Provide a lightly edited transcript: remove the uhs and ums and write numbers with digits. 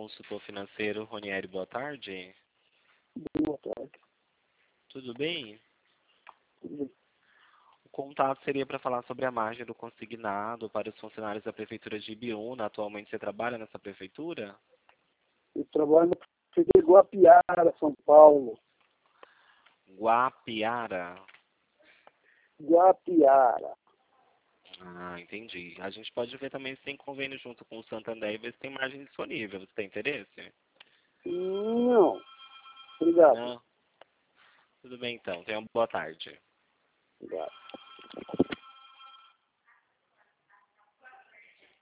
consultor financeiro Ronieri, boa tarde. Boa tarde. Tudo bem? Tudo bem. O contato seria para falar sobre a margem do consignado para os funcionários da Prefeitura de Ibiúna. Atualmente você trabalha nessa Prefeitura? Eu trabalho na prefeitura de Guapiara, São Paulo. Guapiara? Guapiara. Ah, entendi. A gente pode ver também se tem convênio junto com o Santander e ver se tem margem disponível. Você tem interesse? Não. Obrigado. Não? Tudo bem então. Tenha uma boa tarde. Obrigado.